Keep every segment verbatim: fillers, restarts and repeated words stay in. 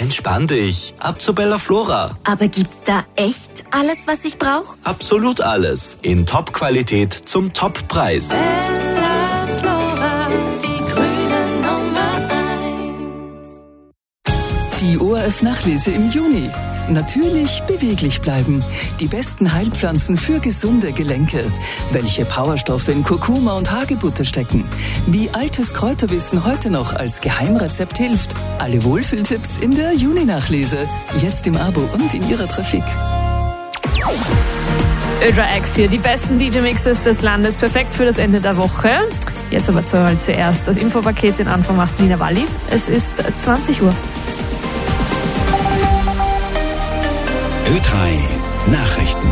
Entspann dich. Ab zu Bella Flora. Aber gibt's da echt alles, was ich brauche? Absolut alles. In Top-Qualität zum Top-Preis. Bella Flora, die grüne Nummer eins. Die O R F-Nachlese im Juni. Natürlich beweglich bleiben. Die besten Heilpflanzen für gesunde Gelenke. Welche Powerstoffe in Kurkuma und Hagebutter stecken. Wie altes Kräuterwissen heute noch als Geheimrezept hilft. Alle Wohlfühltipps in der Juni-Nachlese. Jetzt im Abo und in Ihrer Trafik. Ödra X hier, die besten D J-Mixes des Landes, perfekt für das Ende der Woche. Jetzt aber zuerst das Infopaket, den Anfang macht Nina Walli. Es ist zwanzig Uhr. Ö drei Nachrichten.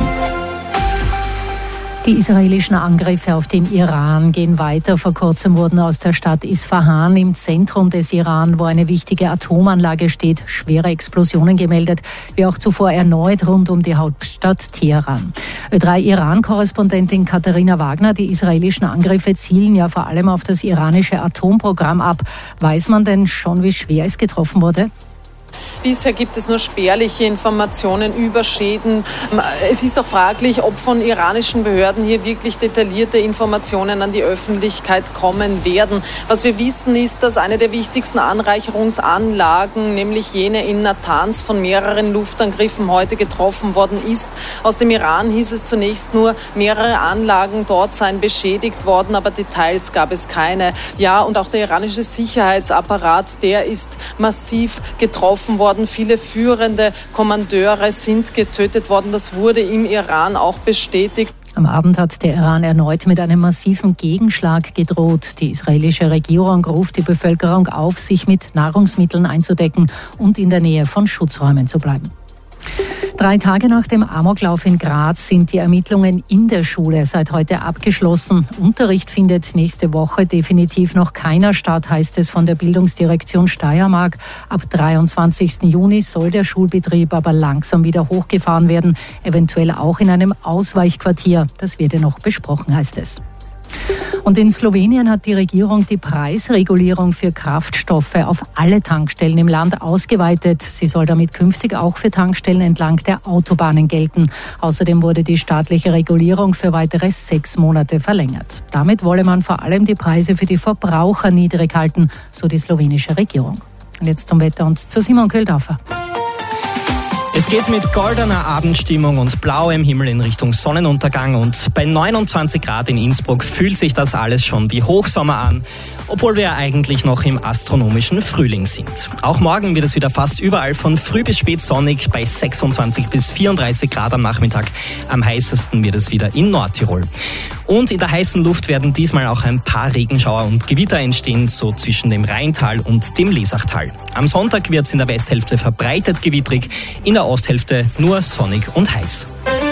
Die israelischen Angriffe auf den Iran gehen weiter. Vor kurzem wurden aus der Stadt Isfahan im Zentrum des Iran, wo eine wichtige Atomanlage steht, schwere Explosionen gemeldet, wie auch zuvor erneut rund um die Hauptstadt Teheran. Ö drei Iran-Korrespondentin Katharina Wagner, die israelischen Angriffe zielen ja vor allem auf das iranische Atomprogramm ab. Weiß man denn schon, wie schwer es getroffen wurde? Bisher gibt es nur spärliche Informationen über Schäden. Es ist auch fraglich, ob von iranischen Behörden hier wirklich detaillierte Informationen an die Öffentlichkeit kommen werden. Was wir wissen, ist, dass eine der wichtigsten Anreicherungsanlagen, nämlich jene in Natanz, von mehreren Luftangriffen heute getroffen worden ist. Aus dem Iran hieß es zunächst nur, mehrere Anlagen dort seien beschädigt worden, aber Details gab es keine. Ja, und auch der iranische Sicherheitsapparat, der ist massiv getroffen worden. Viele führende Kommandeure sind getötet worden. Das wurde im Iran auch bestätigt. Am Abend hat der Iran erneut mit einem massiven Gegenschlag gedroht. Die israelische Regierung ruft die Bevölkerung auf, sich mit Nahrungsmitteln einzudecken und in der Nähe von Schutzräumen zu bleiben. Drei Tage nach dem Amoklauf in Graz sind die Ermittlungen in der Schule seit heute abgeschlossen. Unterricht findet nächste Woche definitiv noch keiner statt, heißt es von der Bildungsdirektion Steiermark. Ab dreiundzwanzigsten Juni soll der Schulbetrieb aber langsam wieder hochgefahren werden, eventuell auch in einem Ausweichquartier. Das wird ja noch besprochen, heißt es. Und in Slowenien hat die Regierung die Preisregulierung für Kraftstoffe auf alle Tankstellen im Land ausgeweitet. Sie soll damit künftig auch für Tankstellen entlang der Autobahnen gelten. Außerdem wurde die staatliche Regulierung für weitere sechs Monate verlängert. Damit wolle man vor allem die Preise für die Verbraucher niedrig halten, so die slowenische Regierung. Und jetzt zum Wetter und zu Simon Köldorfer. Es geht mit goldener Abendstimmung und blauem Himmel in Richtung Sonnenuntergang und bei neunundzwanzig Grad in Innsbruck fühlt sich das alles schon wie Hochsommer an, obwohl wir eigentlich noch im astronomischen Frühling sind. Auch morgen wird es wieder fast überall von früh bis spät sonnig bei sechsundzwanzig bis vierunddreißig Grad am Nachmittag. Am heißesten wird es wieder in Nordtirol. Und in der heißen Luft werden diesmal auch ein paar Regenschauer und Gewitter entstehen, so zwischen dem Rheintal und dem Lesachtal. Am Sonntag wird es in der Westhälfte verbreitet gewittrig, in der Osthälfte nur sonnig und heiß.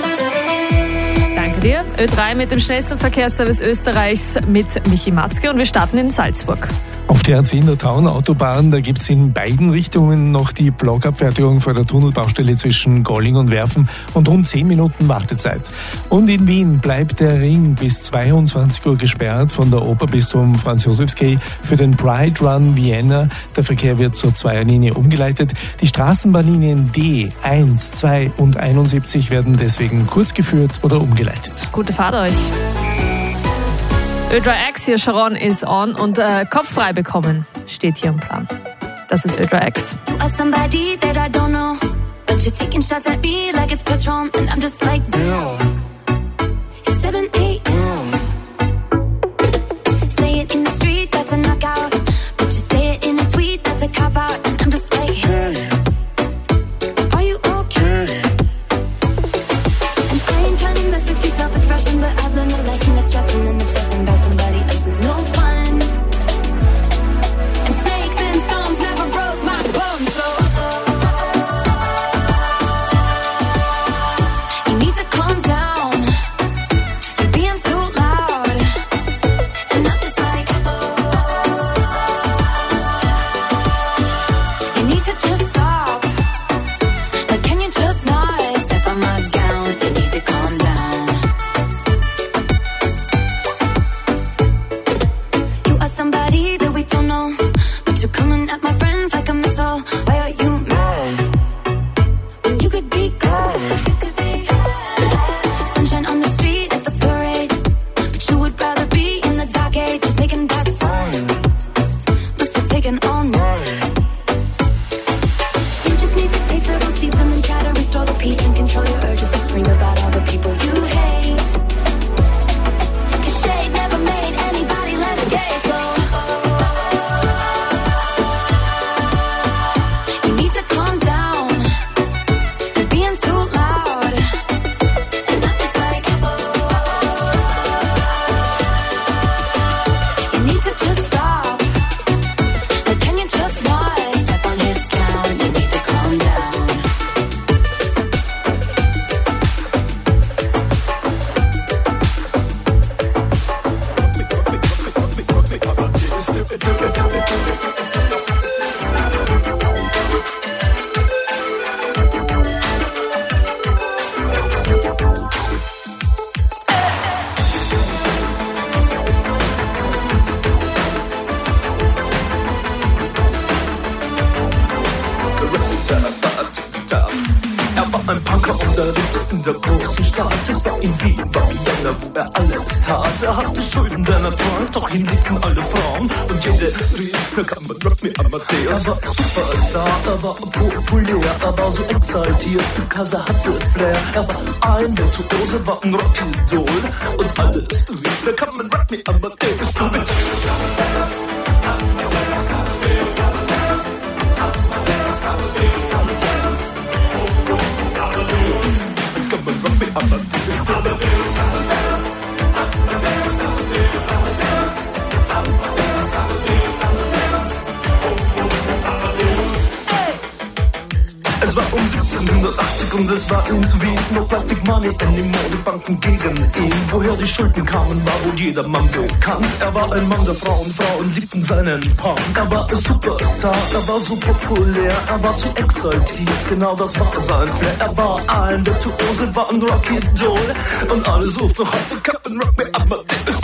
Danke dir. Ö drei mit dem schnellsten Verkehrsservice Österreichs mit Michi Matzke und wir starten in Salzburg. Auf der A zehn der Taunautobahn, da gibt es in beiden Richtungen noch die Blockabfertigung vor der Tunnelbaustelle zwischen Golling und Werfen und rund zehn Minuten Wartezeit. Und in Wien bleibt der Ring bis zweiundzwanzig Uhr gesperrt, von der Oper bis zum Franz-Josefs-Quai für den Pride Run Vienna. Der Verkehr wird zur Zweierlinie umgeleitet. Die Straßenbahnlinien D, eins, zwei und einundsiebzig werden deswegen kurz geführt oder umgeleitet. Gute Fahrt euch. Ö drei X hier, Sharon is on und äh, Kopf frei bekommen steht hier im Plan. Das ist Ö drei X. You are somebody that I don't know, but you're taking shots at me like it's Patron, and I'm just like, damn. It's seven a.m. Say it in the street, that's a knockout, but you say it in a tweet, that's a cop-out, and I'm just like, hey, are you okay? And I ain't trying to mess with your self-expression, but I've learned a lesson that's stressing and obsessing about somebody else is no fun. And snakes and stones never broke my bones, so you need to calm down. You're being too loud, and I'm just like, you need to just stop. Like, can you just not step on my gown? You need to calm down. Somebody that we don't know, but you're coming at my friends like a missile. Why are you mad? Er war ein Punker und er lebte in der großen Stadt. Es war in Wien, war Vienna, wo er alles tat. Er hatte Schulden, denn er trank, doch ihn liebten alle Frauen. Und jede rief, na kann man Rock Me Amadeus. Er war Superstar, er war populär, er war so exaltiert, because er hatte Flair. Er war ein Virtuose, war ein Rockidol. Und alles rief, na kann man Rock Me Amadeus. Du mit Es war um siebzehnhundertachtzig und es war irgendwie no Plastic Money anymore. Die Banken gegen ihn. Woher die Schulden kamen, war wohl jedermann bekannt. Er war ein Mann der Frauen, Frauen liebten seinen Punk. Er war ein Superstar, er war so populär, er war zu exaltiert, genau das war sein Flair. Er war ein Virtuose, war ein Rockidol. Und alle suchten noch heute Captain Rock Me Amadeus.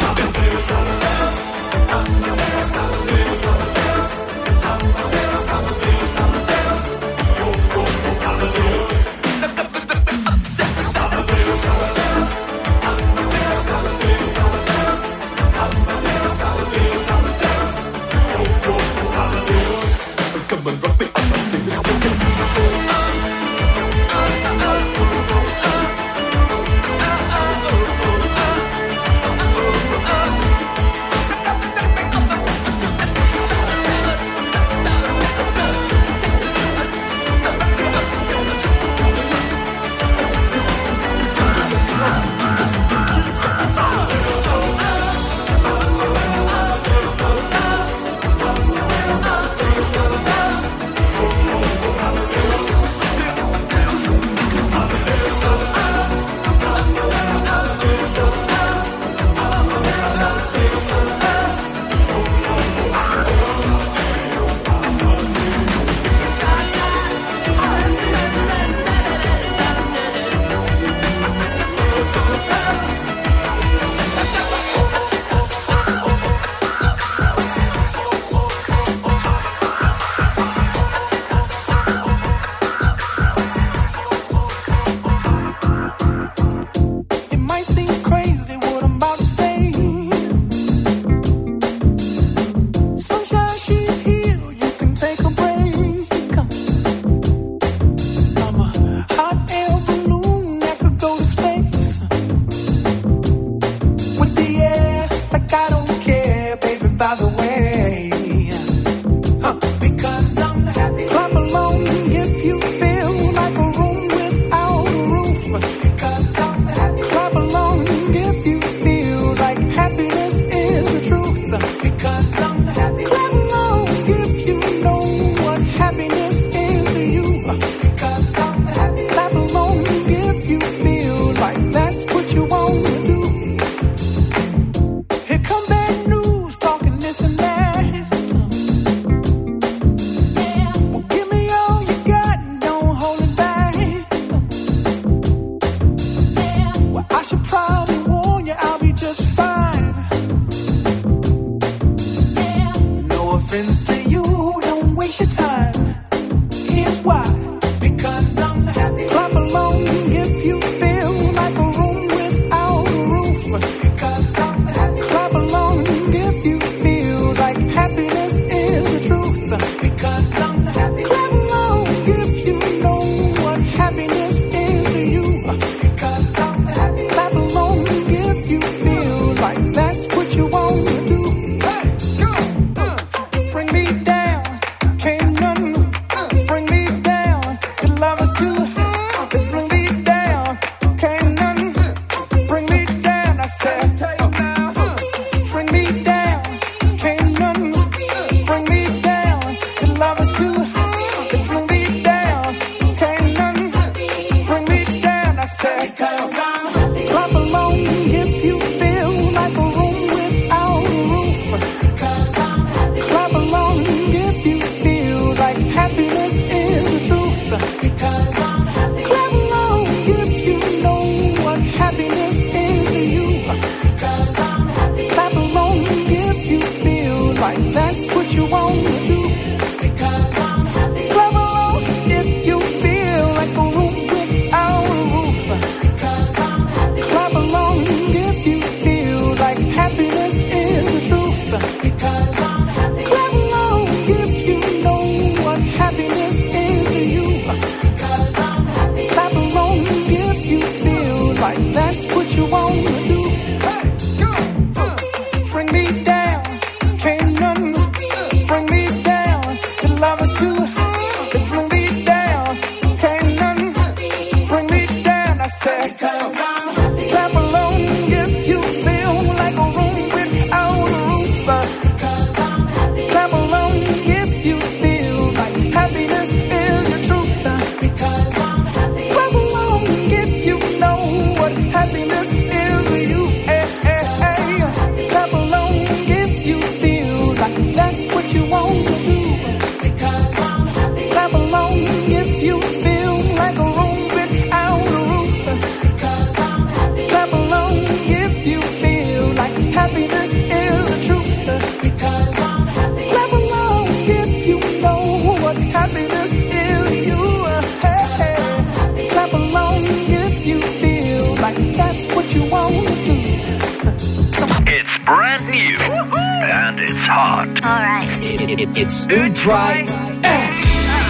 brand new. And it's hot. All right. It, it, it's Ö-Dry X.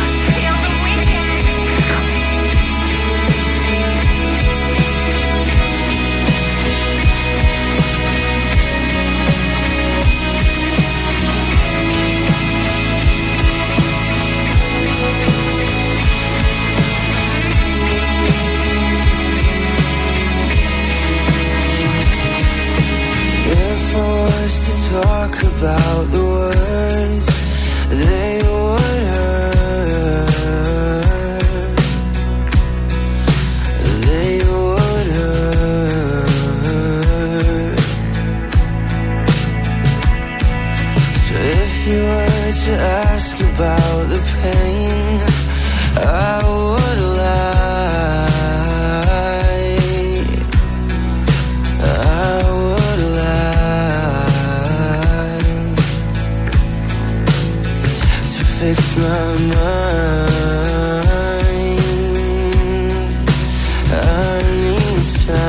Talk about the words they would hurt, they would hurt. So if you were to ask about the pain, I would lie. I would lie. Fix my mind, I need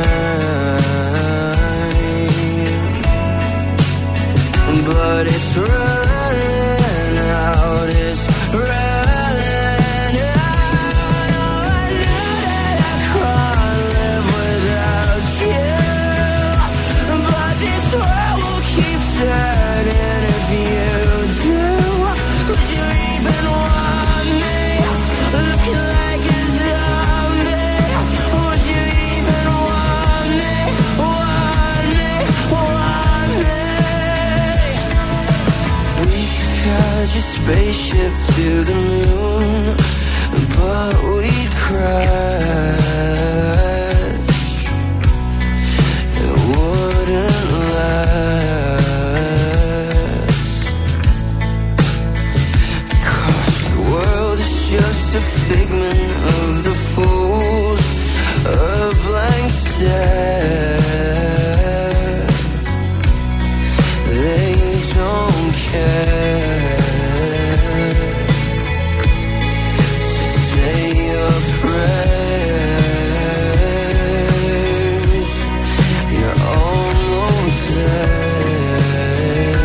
time, but it's running out, it's running out. Oh, I know that I can't live without you, but this world will keep turning if you do. Would you even want me, looking like a zombie? Would you even want me, want me, want me? We could catch a spaceship to the moon, but we'd crash. It wouldn't last, because the world is just a figment of the fools, a blank stare. They don't care. So say your prayers, you're almost there.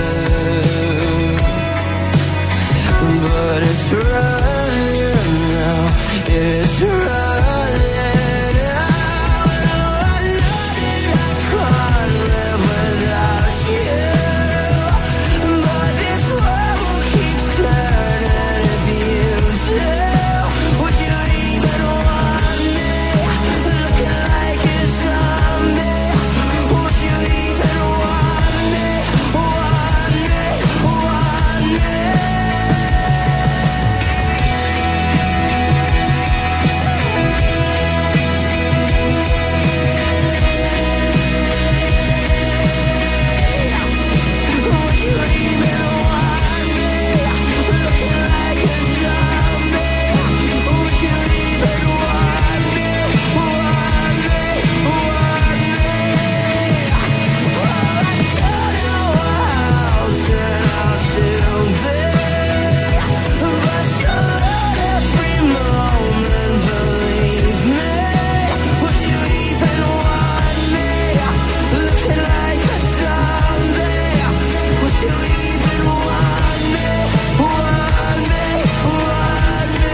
But it's running now, it's running out. Oh, I know that I can't live without you, but this world will keep turning if you do. Would you even want me, looking like a zombie? Would you even want me, want me, want me? Would you even want me, looking like a zombie? Would you even want me, want me, want me? Well, I don't know how turn out to be, but you're every moment, believe me. Would you even want me, looking like a zombie? Would you even want me, want me, want me?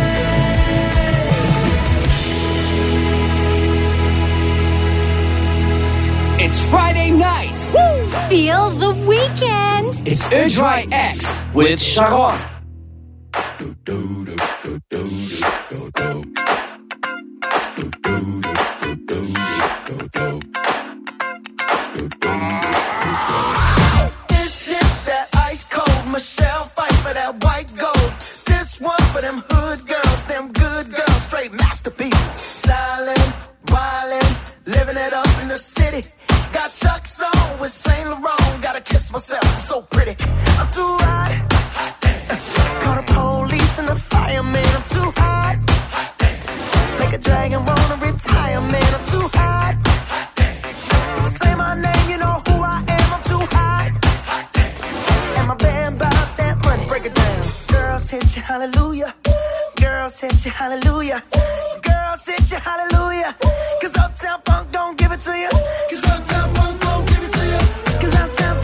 It's Friday night. Feel the weekend. It's Ö-Dry X with Sharon. This is that ice cold Michelle fight for that white gold. This one for them hood girls, them good girls, straight masterpieces. Styling, wildin', living it up in the city. Got Chuck's on with Saint Laurent. Gotta kiss myself, I'm so pretty. I'm too hot. Call the police and the fireman. I'm too hot. Make a dragon wanna retire, man. I'm too hot. Say my name, you know who I am. I'm too hot. And my band bought that money. Break it down. Girls hit you, hallelujah. Girls hit you, hallelujah. Girls hit you, hallelujah. Cause Uptown Funk don't give it to you. Cause Uptown Funk don't give it to you. Cause Uptown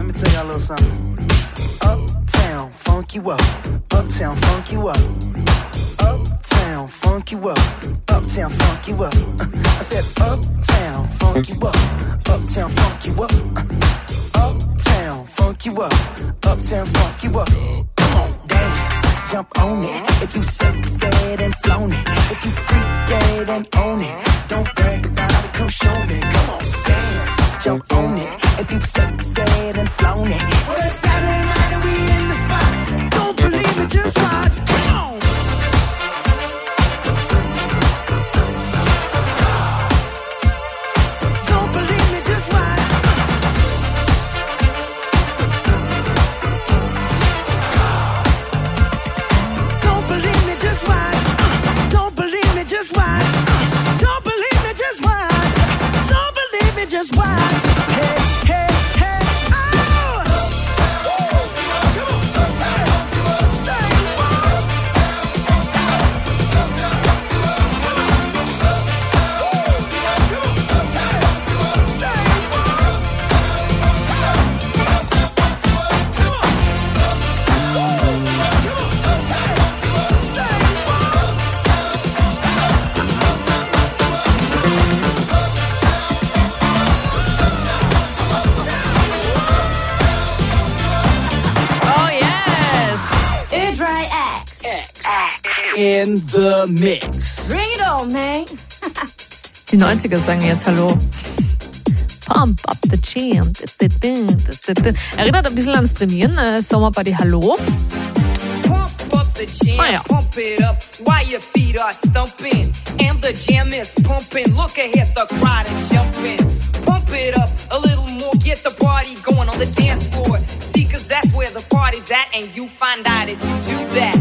me tell y'all a little something. Uptown, funk you up. Uptown, funk you up. Uptown, funk you up. Uptown, funk you up. Uh, I said uptown, funk you up. Uptown, funk you up. Uh, uptown, funk you up. Uptown, funk you up. Come on, dance, jump on it. If you sexed and flown it, if you freak dead and own it, don't brag about it, come show me. Come on, dance, jump on it. If you sexed and flown it, well, it's Saturday night and we in the spot. Don't believe it, just watch. Come on. Don't believe me, just watch. Don't believe me, just watch. Don't believe me, just watch. Don't believe me, just watch. Don't believe me, just watch. Hey, hey, hey, oh! In the mix. Bring it on, man. Die neunziger sagen jetzt Hallo. Pump up the jam. Erinnert ein bisschen ans Trainieren. Äh, Sommerparty Hallo. Pump up the jam, oh, ja. Pump it up while your feet are stumping. And the jam is pumping. Look ahead, the crowd is jumping. Pump it up a little more. Get the party going on the dance floor. See, cause that's where the party's at. And you find out if you do that.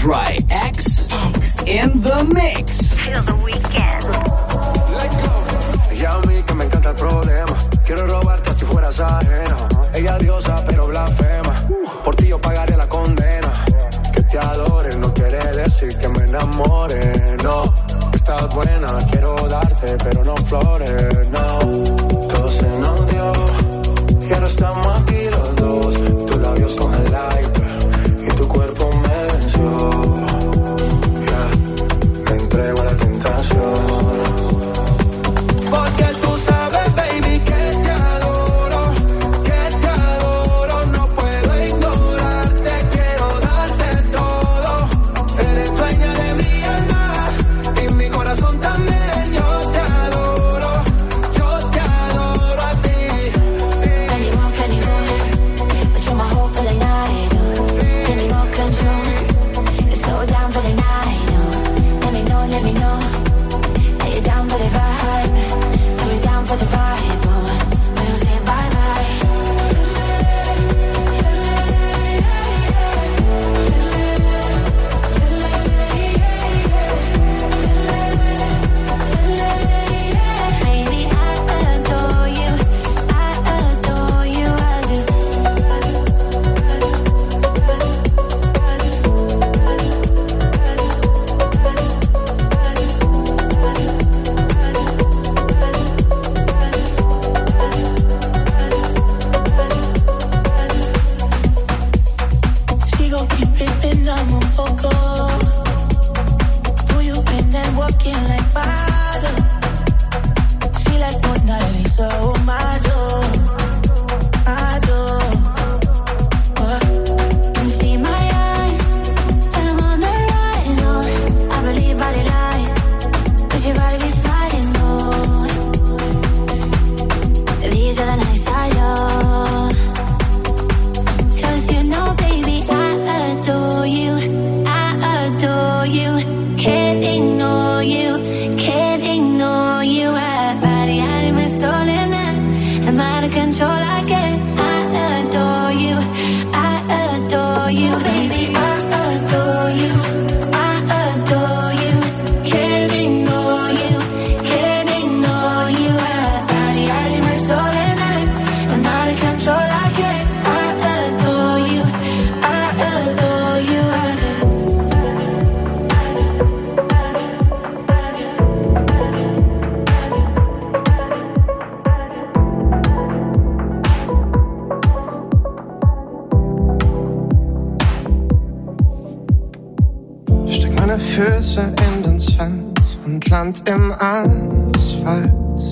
Try X in the mix. Feel the weekend. Let go. Ella a mí que me encanta el problema. Quiero robarte si fueras ajena. Ella diosa pero blasfema. Por ti yo pagaré la condena. Que te adore no quiere decir que me enamore. No, estás buena, quiero darte pero no flores. No, todo se nos dio. Y ahora estamos aquí los dos. Tus labios con el like y tu cuerpo me venció. Yeah, me entrego a la tentación. Porque tú sabes, baby, que te adoro, que te adoro. No puedo ignorarte, quiero darte todo. Eres dueña de mi alma y mi corazón también. Yo te adoro, yo te adoro a ti. Can you walk, can you walk? But you're my hope for the night. Give me more control. Let's slow down for the night. Let me know, let me know. Are you down for the vibe? Are you down for the vibe? We don't say bye bye. Baby, I adore you. I adore you. I do. Sigo pipinando un poco. Who you been and walking like bottle. See like Mona Lisa, oh my door, my door. Can see my eyes, and I'm on the rise. Oh, I believe I lie. 'Cause your body be smiling, oh. These are the nights I love. 'Cause you know, baby, I adore you. I adore you. Can't ignore you. Can't ignore you. I body out of my soul and I am out of control. I can't. I adore you. I adore you, baby. I adore you. I adore you. Can't ignore you. Can't ignore you. I body out of my soul and I am out of control. I can't. I adore you. I adore you. I Steck meine Füße in den Sand und land im Asphalt.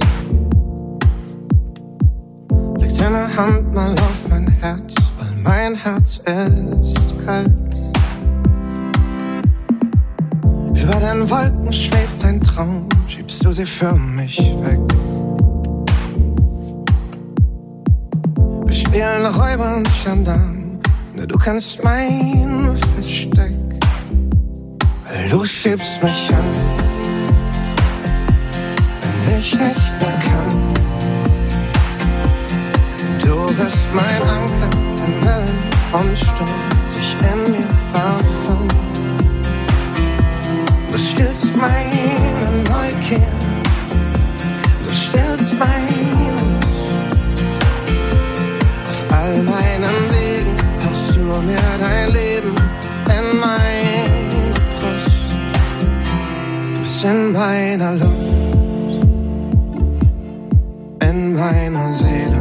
Leg deine Hand mal auf mein Herz, weil mein Herz ist kalt. Über den Wolken schwebt ein Traum, schiebst du sie für mich weg. Wir spielen Räuber und Gendarm, nur du kennst mein Versteck. Weil du schiebst mich an, wenn ich nicht mehr kann. Du bist mein Anker, wenn Wellen und Sturm sich in mir verfangen. Du stillst meine Neugier, du stillst meine Lust. Auf all meinen Wegen haust du mir dein Leben in meine Brust. Du bist in meiner Luft, in meiner Seele,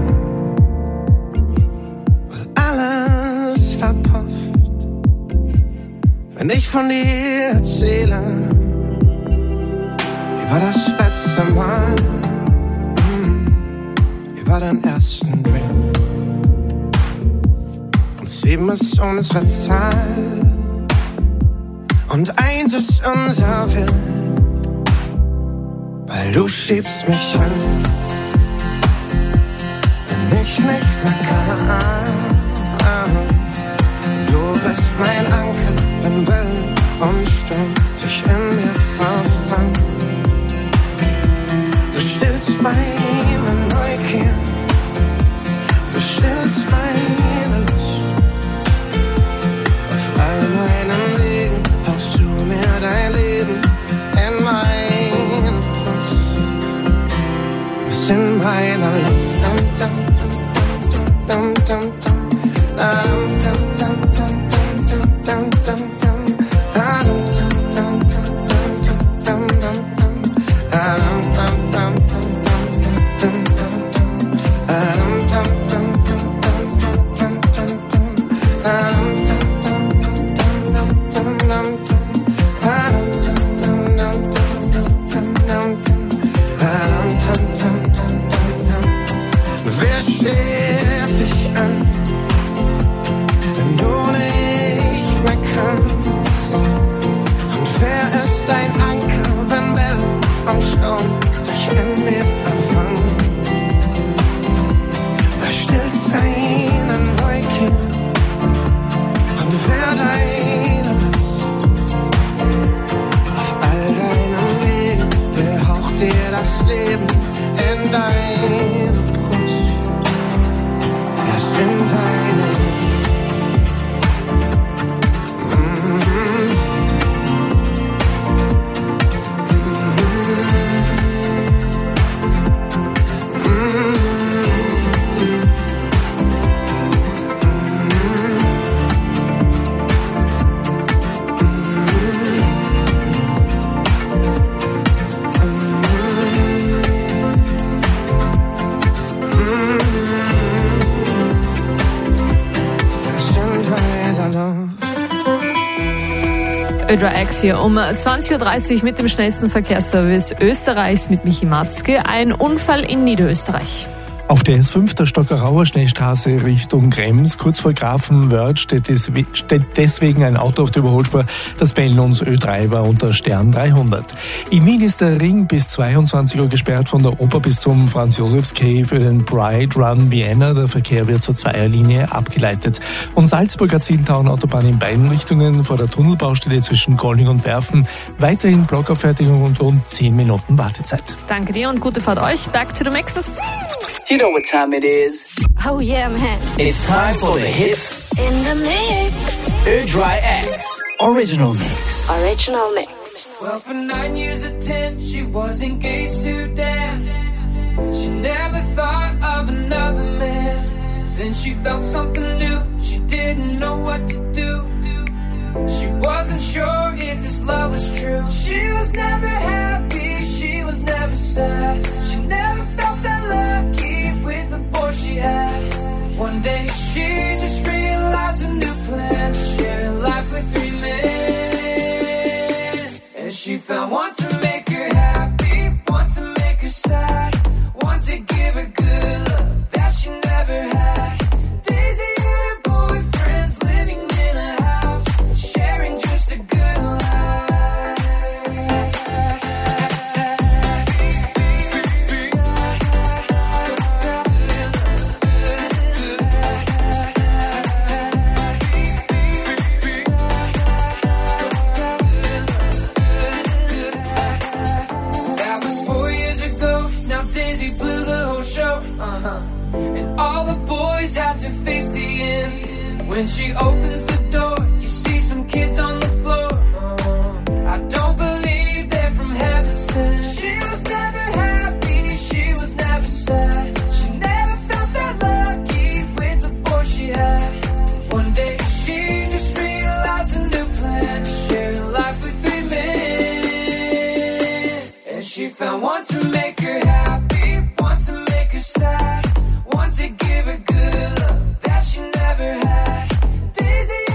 weil alles verpufft, wenn ich von dir erzähle. Über das letzte Mal, mm, über den ersten Drink. Und sieben ist unsere Zahl und eins ist unser Will. Weil du schiebst mich an, wenn ich nicht mehr kann. Du bist mein Anker, wenn Wellen und Sturm sich in mir verfangen. Du stillst meine Neugier, du stillst meine Lust. Auf all meinen Wegen X hier um zwanzig Uhr dreißig mit dem schnellsten Verkehrsservice Österreichs mit Michi Matzke. Ein Unfall in Niederösterreich. Auf der S fünf der Stockerauer Schnellstraße Richtung Krems, kurz vor Grafenwörth, steht, steht deswegen ein Auto auf der Überholspur. Das melden uns Ö drei war unter Stern dreihundert. In Wien ist der Ring bis zweiundzwanzig Uhr gesperrt von der Oper bis zum Franz-Josefs-Quai für den Pride Run Vienna. Der Verkehr wird zur Zweierlinie abgeleitet. Und Salzburger Zieltown-Autobahn in beiden Richtungen vor der Tunnelbaustelle zwischen Golling und Werfen. Weiterhin Blockabfertigung und rund zehn Minuten Wartezeit. Danke dir und gute Fahrt euch. Back to the mixes. You know what time it is. Oh yeah, man. It's time for the hits In the mix. Ö drei X Original Mix. Original mix. Well, for nine years of ten, she was engaged to Dan. She never thought of another man. Then she felt something new. She didn't know what to do. She wasn't sure if this love was true. She was never happy. She was never sad. She never felt that lucky with the boy she had. One day she just realized a new plan to share life with three men. And she found one to make her happy, one to make her sad, one to give her good love that she never had. Daisy and her boyfriends living in a house, sharing just a good life. That was four years ago. Now Daisy blew the whole show. Uh-huh. And all the boys have to face the end. When she opens the door, you see some kids on the floor. Uh-huh. I don't believe they're from heaven sent. She was never happy, she was never sad. She never felt that lucky with the boy she had. One day she just realized a new plan to share her life with three men. And she found one to make her happy, one to make her sad, one to give her good love that she never had. Daisy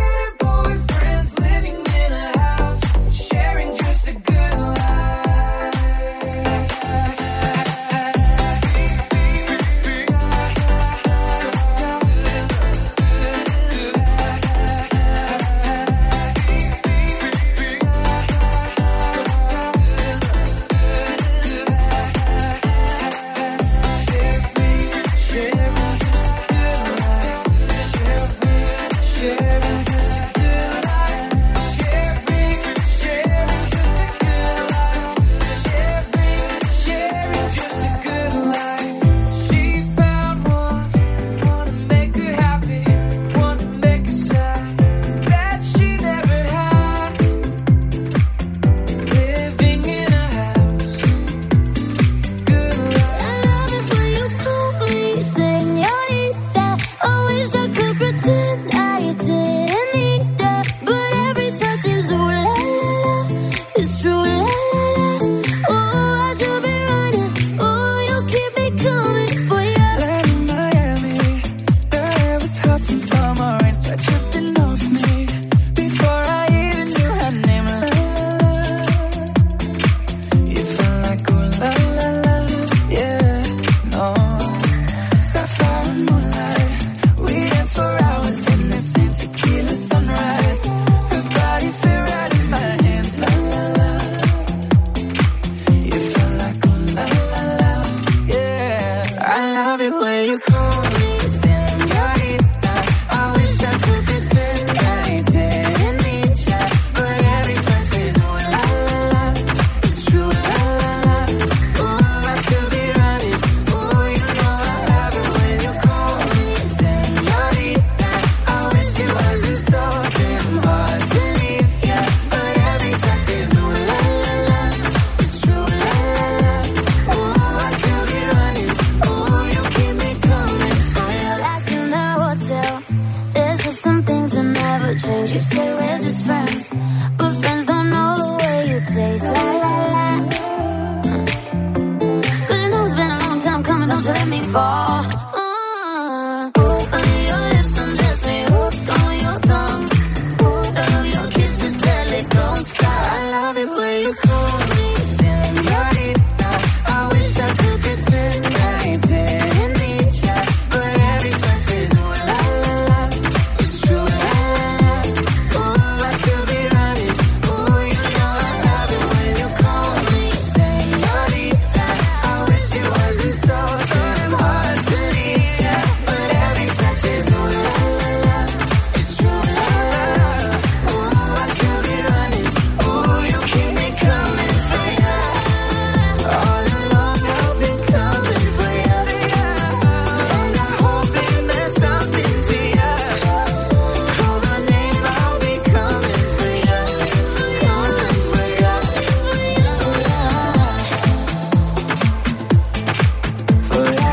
there's just some things that never change. You say we're just friends, but friends don't know the way you taste. La la la. Cause you know it's been a long time coming, don't you let me fall. Uh, on your lips, undress me, hooked on your tongue. Love your kisses, deadly, don't stop. I love it when you call me señorita. I wish I could pretend I didn't need ya, but every touch is ooh la la la. It's true la la la. Ooh, I should be running. Ooh, you know I love it when you call me señorita. I wish it wasn't so so damn hard to leave ya, but every touch is ooh la la la. It's true la la la. Ooh, I should be running. Ooh, you keep me coming for ya. All along I've been coming for ya, and I hope it meant something to ya. Call my name, I'll be coming for ya, coming for ya, for ya, for ya.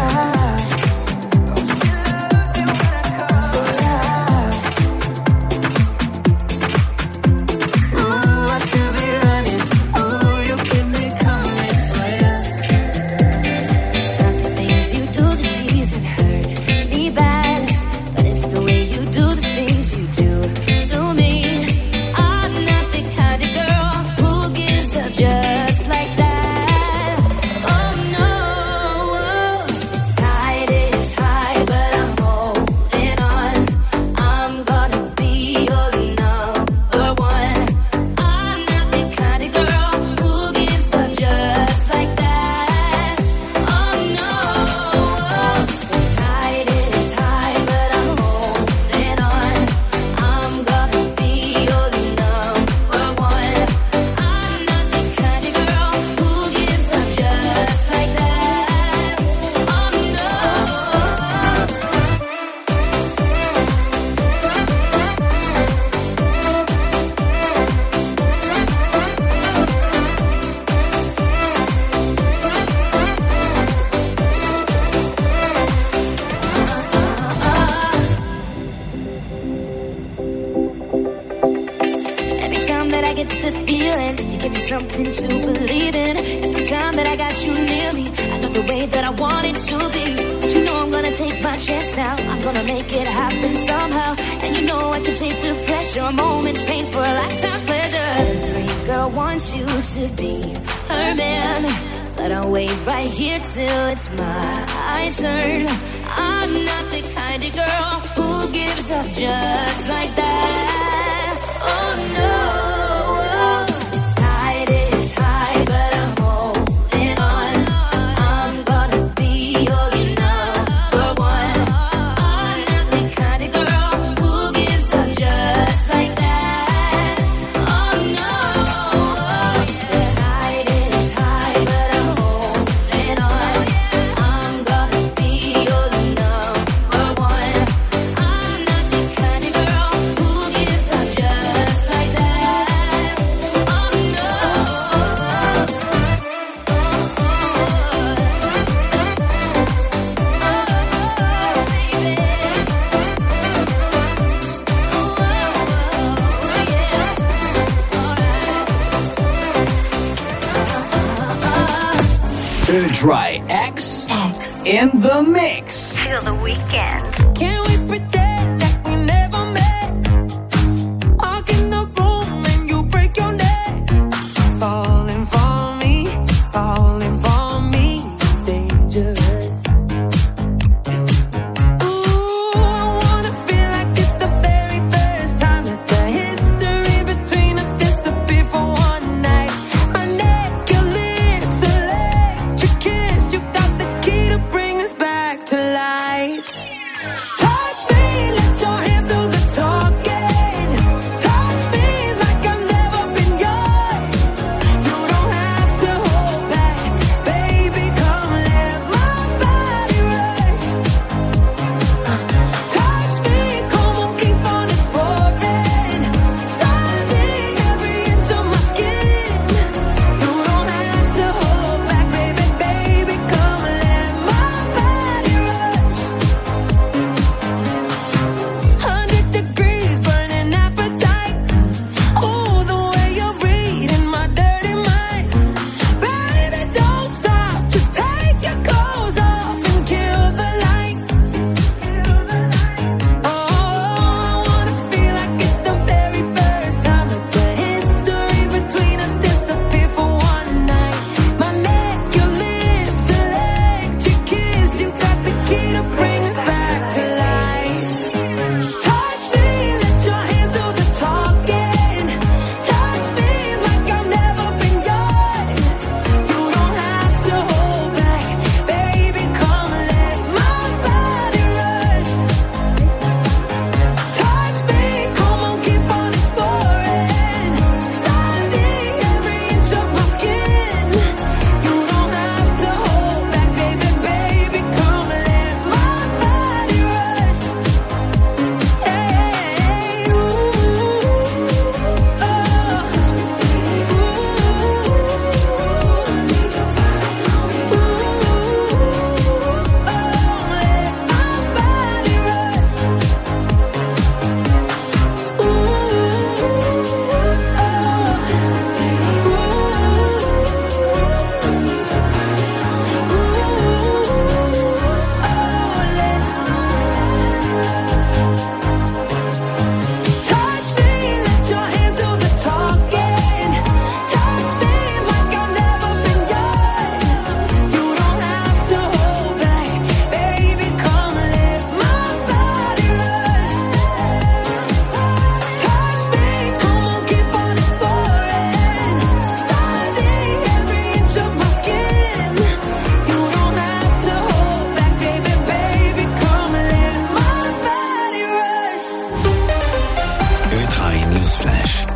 Ooh, I should be running. Ooh, you keep me coming for ya. It's not the things you do that tease and hurt me bad, but it's the way you do the things you do to me. I'm not the kind of girl who gives up just like that. Oh no, tide is high, but I'm holding on. I'm gonna be your number one. I'm not the kind of girl who gives up just like that. Oh no, tide is high, but I'm holding on. I'm gonna be your number one. I'm not the kind of girl who gives up just like that. Oh no. Every time that I get the feeling, you give me something to believe in. Every time that I got you near me, I know the way that I want it to be. But you know I'm gonna take my chance now. I'm gonna make it happen somehow. And you know I can take the pressure, a moment's pain for a lifetime's pleasure. Every girl wants you to be her man, but I'll wait right here till it's my turn. I'm not the kind of girl who gives up just like that. Oh no, tide is high, but I'm holding on. I'm gonna be your number one. I'm not the kind of girl who gives up just like that. Oh no, tide is high, but I'm holding on. I'm gonna be your number one. I'm not the kind of girl who gives up just like that. Oh no. Try X, X in the mix. Till the weekend. Can we pretend like we never met? Walk in the room and you break your neck. Falling for me, falling for me is dangerous. Ooh, I wanna feel like it's the very first time that the history between us disappeared for one night. My neck, your lips, electric kiss. You got the key to bring us back to life. Touch me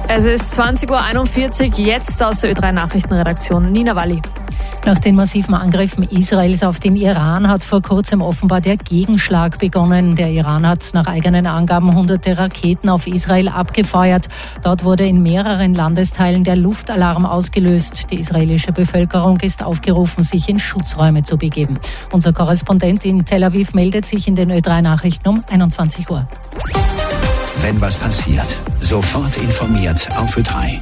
Es ist zwanzig Uhr einundvierzig, jetzt aus der Ö drei Nachrichtenredaktion. Nina Walli. Nach den massiven Angriffen Israels auf den Iran hat vor kurzem offenbar der Gegenschlag begonnen. Der Iran hat nach eigenen Angaben hunderte Raketen auf Israel abgefeuert. Dort wurde in mehreren Landesteilen der Luftalarm ausgelöst. Die israelische Bevölkerung ist aufgerufen, sich in Schutzräume zu begeben. Unser Korrespondent in Tel Aviv meldet sich in den Ö drei Nachrichten um einundzwanzig Uhr. Wenn was passiert, sofort informiert auf Ö drei.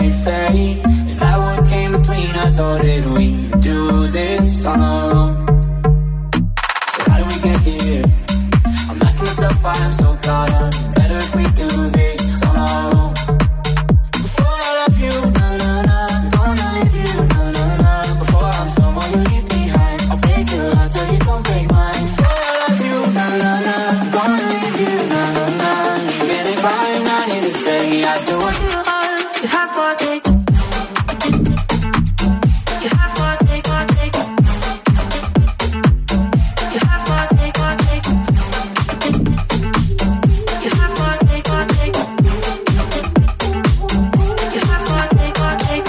we fade? Is that what came between us, or did we do this on our own? So how did we get here? I'm asking myself why I'm so caught up. Better if we do this on our own. Before I love you, no, no, no, I'm gonna leave you, no, no, no. Before I'm someone you leave behind, I'll break your heart so you don't break mine. Before I love you, no, no, no, I'm gonna leave you, no, no, no. Even if I'm not here to stay, I still want you. You have for take. You have for take, for take. You have for take, for take. You have for take, for take. You have for take, for take.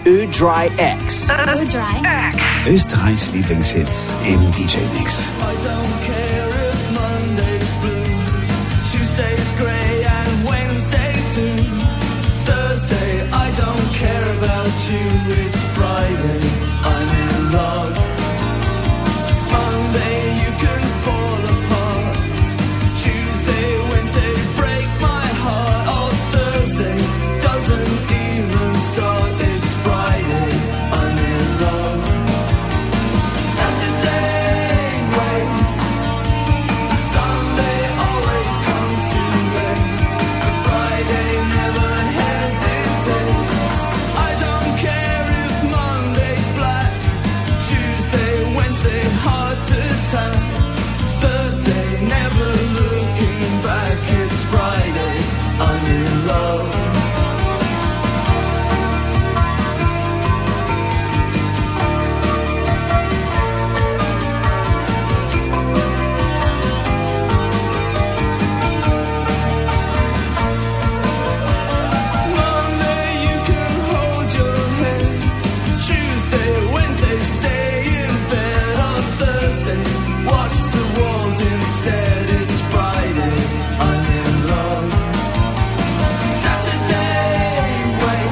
Ö-Dry X. Ö-Dry X. Österreichs Lieblingshits im D J-Mix. Tuesday's grey and Wednesday too. Thursday, I don't care about you. It's Friday, I'm in love. Monday, you can fall apart. Tuesday, Wednesday, break my heart. Oh, Thursday doesn't even start. It's Friday, I'm in love. Saturday, wait. Sunday always comes too late. Friday never hesitate. I don't care if Monday's black. Tuesday, Wednesday, hard to tell. Thursday, never looking back. It's Friday, I'm in love. Monday, you can hold your head. Tuesday, Wednesday, stay in bed. On Thursday, watch the walls instead. It's Friday, I'm in love. Saturday, wait.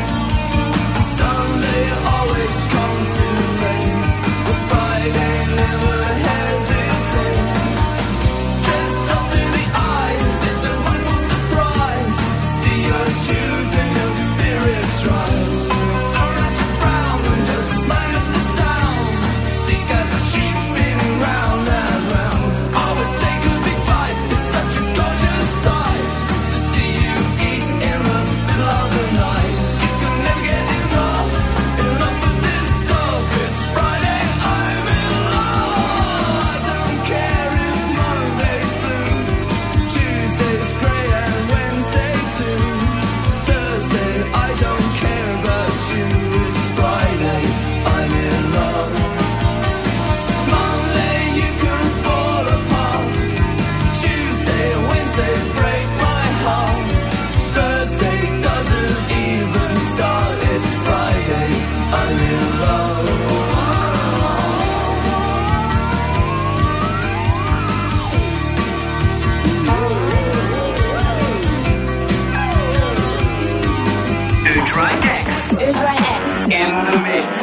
Sunday always comes too late. But Friday never hesitate. Dressed up to the eyes, it's a wonderful surprise to see your shoes and your spirits rise. Throw out your frown and just smile at the sound. See as a sheep spinning round and round. Always take a big bite, it's such a gorgeous sight to see you eat in the middle of the night. You can never get enough, enough of this stuff. It's Friday, I'm in love. I don't care if Monday's blue, Tuesday's grey and Wednesday too. Thursday, I don't care about you. It's Friday, I'm in love. Monday, you can fall apart. Tuesday, Wednesday, break my heart. Thursday doesn't even start. It's Friday, I'm in love. Ö-Dry X. Ö-Dry X. In the mix.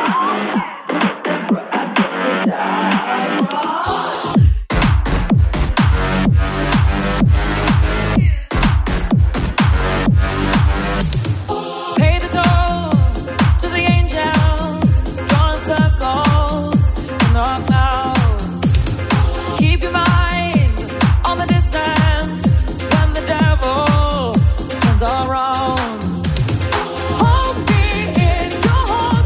Pay the toll to the angels, drawing circles in the clouds. Keep your mind on the distance when the devil turns around. Hold me in your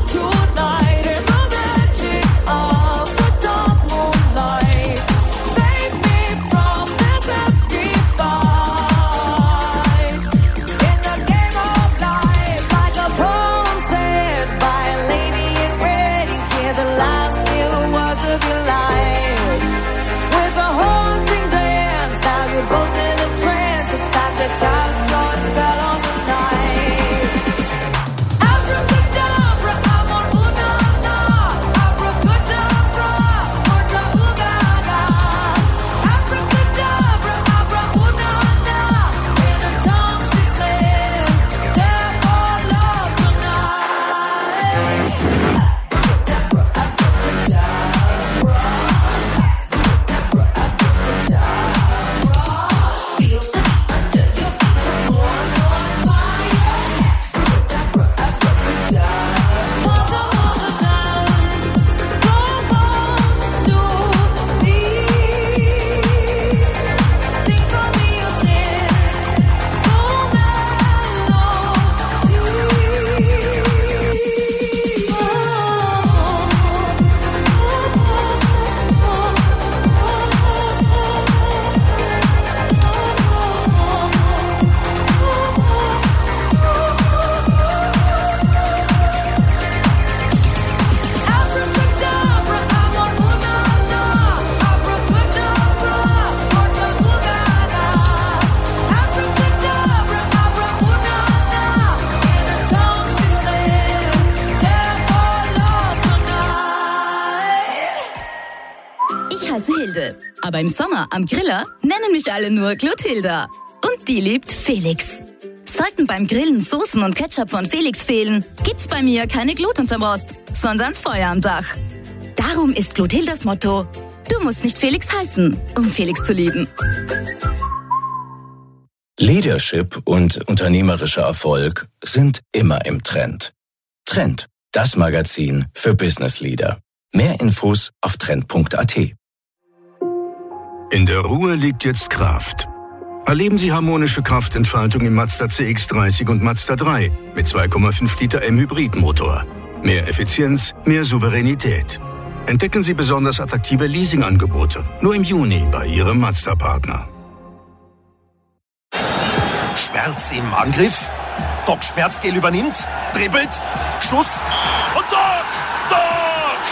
Hilde. Aber im Sommer am Griller nennen mich alle nur Clotilda. Und die liebt Felix. Sollten beim Grillen Soßen und Ketchup von Felix fehlen, gibt's bei mir keine Glut unterm Rost, sondern Feuer am Dach. Darum ist Clotildas Motto: Du musst nicht Felix heißen, um Felix zu lieben. Leadership und unternehmerischer Erfolg sind immer im Trend. Trend, das Magazin für Business Leader. Mehr Infos auf trend punkt a t. In der Ruhe liegt jetzt Kraft. Erleben Sie harmonische Kraftentfaltung im Mazda C X dreißig und Mazda drei mit zwei Komma fünf Liter M Hybridmotor. Mehr Effizienz, mehr Souveränität. Entdecken Sie besonders attraktive Leasingangebote. Nur im Juni bei Ihrem Mazda-Partner. Schmerz im Angriff. Doc Schmerzgel übernimmt. Dribbelt. Schuss. Und Doc! Doc!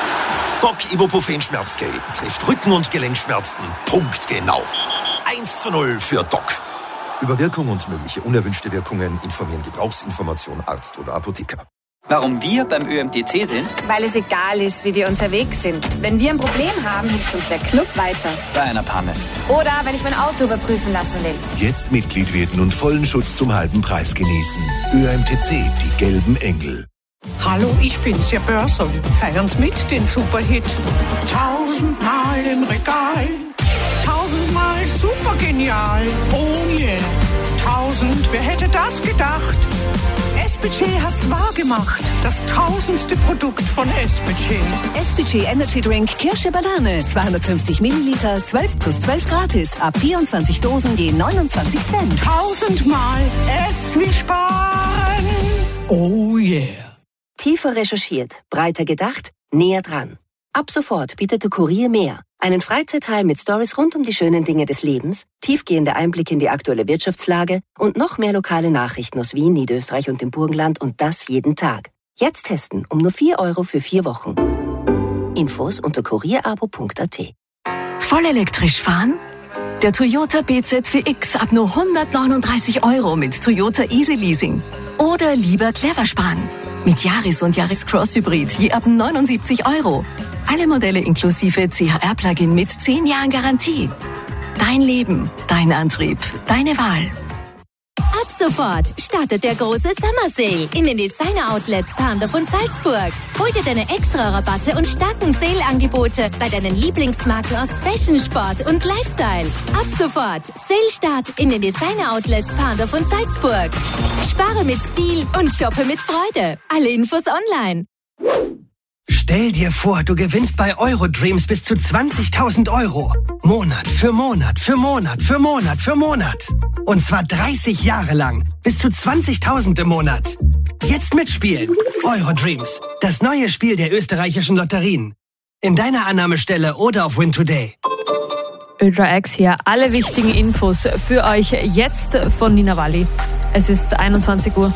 Doc Ibuprofen Schmerzgel trifft Rücken- und Gelenkschmerzen. Punktgenau. eins zu null für Doc. Über Wirkung und mögliche unerwünschte Wirkungen informieren Gebrauchsinformation Arzt oder Apotheker. Warum wir beim Ö M T C sind? Weil es egal ist, wie wir unterwegs sind. Wenn wir ein Problem haben, hilft uns der Club weiter. Bei einer Panne. Oder wenn ich mein Auto überprüfen lassen will. Jetzt Mitglied werden und vollen Schutz zum halben Preis genießen. Ö M T C, die gelben Engel. Hallo, ich bin's, Ihr Börsel. Feiern's mit, den Superhit. Tausendmal im Regal. Tausendmal supergenial. Oh yeah. Tausend, wer hätte das gedacht? S P G hat's wahr gemacht. Das tausendste Produkt von S P G. S P G Energy Drink Kirsche Banane. zweihundertfünfzig Milliliter, zwölf plus zwölf gratis. Ab vierundzwanzig Dosen je neunundzwanzig Cent. Tausendmal S wie sparen. Oh yeah. Tiefer recherchiert, breiter gedacht, näher dran. Ab sofort bietet der Kurier mehr. Einen Freizeitteil mit Stories rund um die schönen Dinge des Lebens, tiefgehende Einblicke in die aktuelle Wirtschaftslage und noch mehr lokale Nachrichten aus Wien, Niederösterreich und dem Burgenland, und das jeden Tag. Jetzt testen um nur vier Euro für vier Wochen. Infos unter kurierabo punkt a t. Voll elektrisch fahren? Der Toyota B Z vier X ab nur hundertneununddreißig Euro mit Toyota Easy Leasing. Oder lieber clever sparen. Mit Yaris und Yaris Cross Hybrid je ab neunundsiebzig Euro. Alle Modelle inklusive C H R-Plugin mit zehn Jahren Garantie. Dein Leben, dein Antrieb, deine Wahl. Ab sofort startet der große Summer Sale in den Designer-Outlets Pandorf und Salzburg. Hol dir deine Extra-Rabatte und starken Sale-Angebote bei deinen Lieblingsmarken aus Fashion, Sport und Lifestyle. Ab sofort Sale-Start in den Designer-Outlets Pandorf und Salzburg. Spare mit Stil und shoppe mit Freude. Alle Infos online. Stell dir vor, du gewinnst bei Eurodreams bis zu zwanzigtausend Euro. Monat für Monat für Monat für Monat für Monat. Und zwar dreißig Jahre lang. Bis zu zwanzigtausend im Monat. Jetzt mitspielen. Eurodreams. Das neue Spiel der österreichischen Lotterien. In deiner Annahmestelle oder auf Win Today. Ö drei X hier. Alle wichtigen Infos für euch jetzt von Nina Walli. Es ist einundzwanzig Uhr.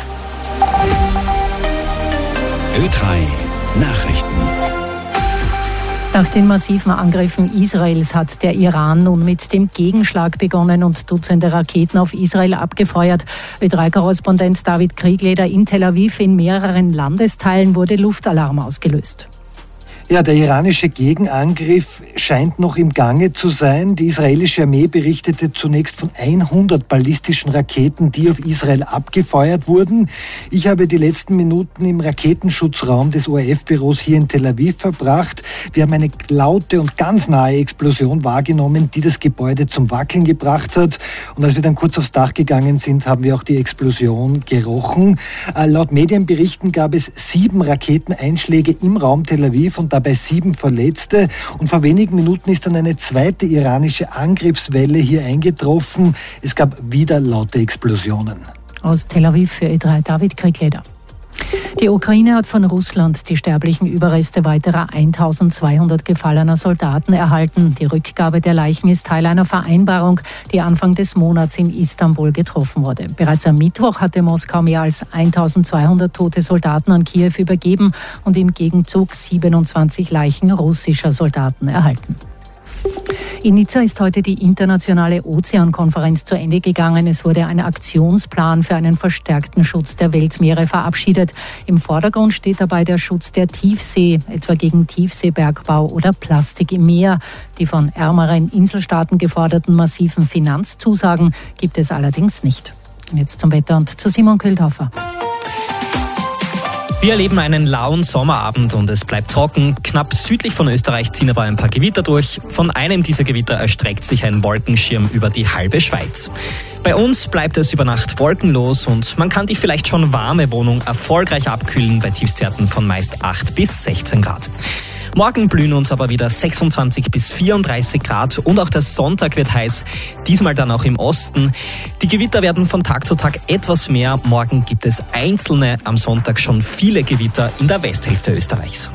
Ö drei Nachrichten. Nach den massiven Angriffen Israels hat der Iran nun mit dem Gegenschlag begonnen und Dutzende Raketen auf Israel abgefeuert. Ö drei Korrespondent David Kriegleder in Tel Aviv: In mehreren Landesteilen wurde Luftalarm ausgelöst. Ja, der iranische Gegenangriff scheint noch im Gange zu sein. Die israelische Armee berichtete zunächst von hundert ballistischen Raketen, die auf Israel abgefeuert wurden. Ich habe die letzten Minuten im Raketenschutzraum des O R F-Büros hier in Tel Aviv verbracht. Wir haben eine laute und ganz nahe Explosion wahrgenommen, die das Gebäude zum Wackeln gebracht hat. Und als wir dann kurz aufs Dach gegangen sind, haben wir auch die Explosion gerochen. Äh, laut Medienberichten gab es sieben Raketeneinschläge im Raum Tel Aviv und dabei sieben Verletzte. Und vor wenigen Minuten ist dann eine zweite iranische Angriffswelle hier eingetroffen. Es gab wieder laute Explosionen. Aus Tel Aviv für Ö drei David Kriegleder. Die Ukraine hat von Russland die sterblichen Überreste weiterer eintausendzweihundert gefallener Soldaten erhalten. Die Rückgabe der Leichen ist Teil einer Vereinbarung, die Anfang des Monats in Istanbul getroffen wurde. Bereits am Mittwoch hatte Moskau mehr als eintausendzweihundert tote Soldaten an Kiew übergeben und im Gegenzug siebenundzwanzig Leichen russischer Soldaten erhalten. In Nizza ist heute die internationale Ozeankonferenz zu Ende gegangen. Es wurde ein Aktionsplan für einen verstärkten Schutz der Weltmeere verabschiedet. Im Vordergrund steht dabei der Schutz der Tiefsee, etwa gegen Tiefseebergbau oder Plastik im Meer. Die von ärmeren Inselstaaten geforderten massiven Finanzzusagen gibt es allerdings nicht. Und jetzt zum Wetter und zu Simon Kühlhofer. Wir erleben einen lauen Sommerabend und es bleibt trocken. Knapp südlich von Österreich ziehen aber ein paar Gewitter durch. Von einem dieser Gewitter erstreckt sich ein Wolkenschirm über die halbe Schweiz. Bei uns bleibt es über Nacht wolkenlos und man kann die vielleicht schon warme Wohnung erfolgreich abkühlen bei Tiefstwerten von meist acht bis sechzehn Grad. Morgen blühen uns aber wieder sechsundzwanzig bis vierunddreißig Grad und auch der Sonntag wird heiß, diesmal dann auch im Osten. Die Gewitter werden von Tag zu Tag etwas mehr. Morgen gibt es einzelne, am Sonntag schon viele Gewitter in der Westhälfte Österreichs.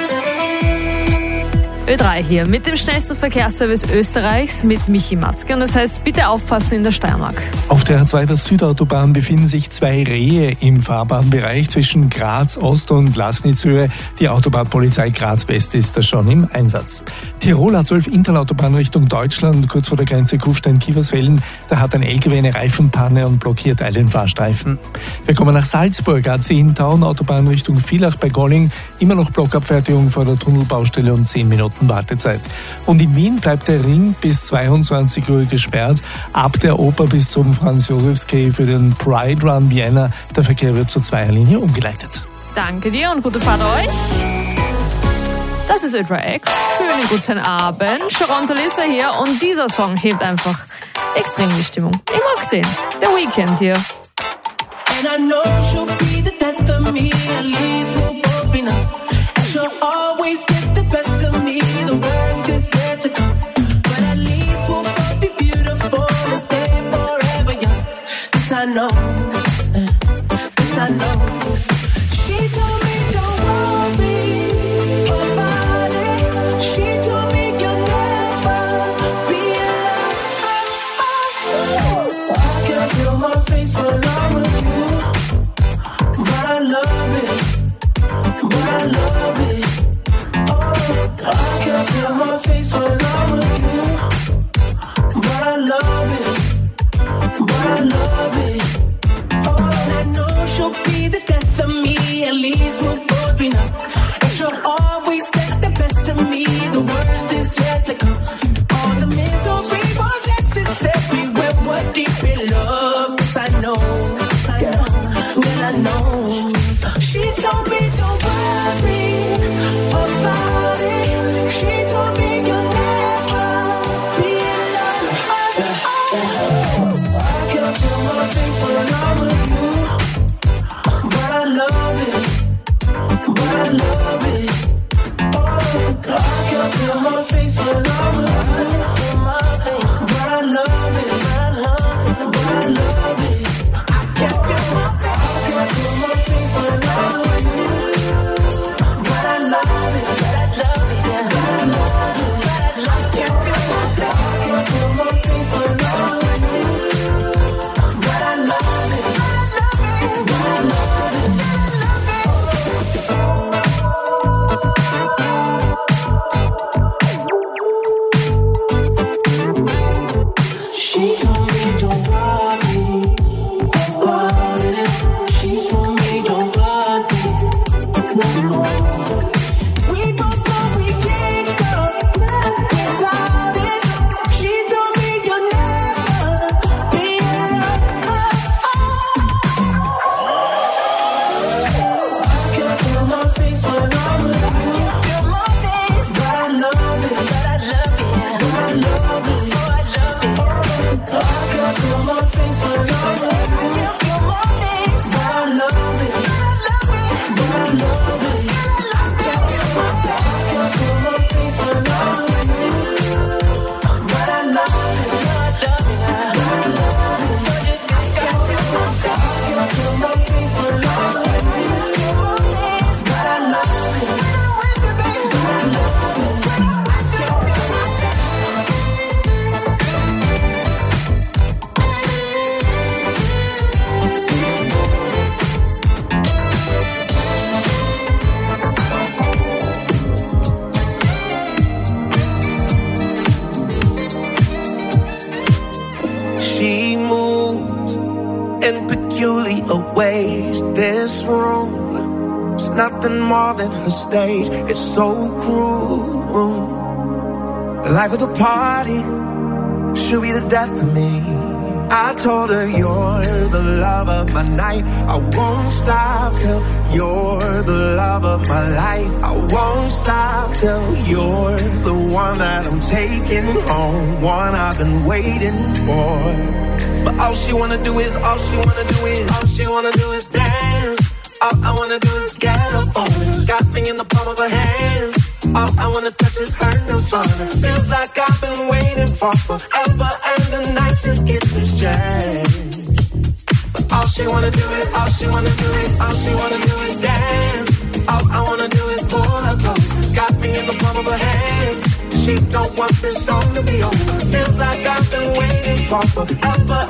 Ö drei hier mit dem schnellsten Verkehrsservice Österreichs mit Michi Matzke. Und das heißt, bitte aufpassen in der Steiermark. Auf der A zwei der Südautobahn befinden sich zwei Rehe im Fahrbahnbereich zwischen Graz Ost und Lasnitzhöhe. Die Autobahnpolizei Graz West ist da schon im Einsatz. Tirol A zwölf Interautobahn Richtung Deutschland, kurz vor der Grenze Kufstein-Kiefersfelden. Da hat ein L K W eine Reifenpanne und blockiert einen Fahrstreifen. Wir kommen nach Salzburg, A zehn Taun Autobahn Richtung Villach bei Golling. Immer noch Blockabfertigung vor der Tunnelbaustelle und zehn Minuten Wartezeit. Und in Wien bleibt der Ring bis zweiundzwanzig Uhr gesperrt. Ab der Oper bis zum Franz-Josefs-Quai für den Pride Run Vienna. Der Verkehr wird zur Zweierlinie umgeleitet. Danke dir und gute Fahrt euch. Das ist Ö drei X. Schönen guten Abend. Sharon Tolissa hier und dieser Song hebt einfach extrem die Stimmung. Ich mag den. The Weeknd hier. And I know she'll be the death of me, at least we'll both be numb. And she'll always get the best of me, the worst is yet to come. But at least we'll both be beautiful and stay forever young. This I know, this I know. She told me don't worry about it. She told me you'll never be alone. I can feel my face when I'm with you, but I love it, but I love it. Oh, I can feel my face when I'm with you, but I love it, but I love it. Oh, and I know she'll be the death of me, at least we'll both be numb. And she'll always get the best of me, the worst is yet to come. All the misery was necessary when we're deep in love. Yes, I know, yes, I know, well I know. She told me don't worry about it. She told me you'll never be alone. I can feel my face when I'm with you, but I love it, but I love it. Oh, I can feel my face when I'm with you, but I love it, but I love it. I can feel my face, I can feel my face when I'm with you, but I love it, but I love it, yeah, but I love it, but I can feel my face, I can feel my face when I'm with you, but I love it, but I love it, but I love it. She told me don't worry about it. She told me don't worry, no more. We both know we can't go without it. She told me you'll never be alone. I can feel my face when I'm with you. Feel my face, but I love it, but I love it, but I love it, oh I love it. I can feel my face when I'm with you. Feel my face, but I love it, but I love it. I can feel my face when I'm with you, but I love it, but I love it, but I love it. I can feel my face when I'm with you, but I love it, but I love it. a waste. This room is nothing more than her stage. It's so cruel. The life of the party, she'll be the death of me. I told her you're the love of my night. I won't stop till you're the love of my life. I won't stop till you're the one that I'm taking home, one I've been waiting for. But all she wanna do is, all she wanna do is, all she wanna do is dance. All I wanna do is get up on her. Got me in the palm of her hands. All I wanna touch is her nirvana. Feels like I've been waiting for forever and a night to get this chance. But all she wanna do is, all she wanna do is, all she wanna do is dance. All I wanna do is pull her close. Got me in the palm of her hands. She don't want this song to be over. Feels like I've been waiting for forever